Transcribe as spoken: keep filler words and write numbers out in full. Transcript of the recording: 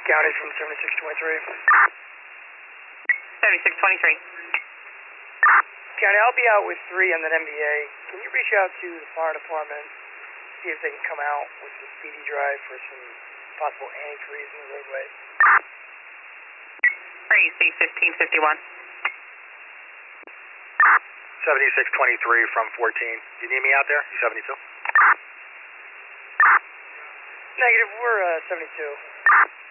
County from seventy-six twenty-three. seventy-six twenty-three. County, I'll be out with three on that M B A. Can you reach out to the fire department, see if they can come out with the speedy drive for some possible antifreeze in the roadway? R E C fifteen fifty-one. seventy-six twenty-three from fourteen. You need me out there? You seventy-two? Negative, we're uh, seventy-two.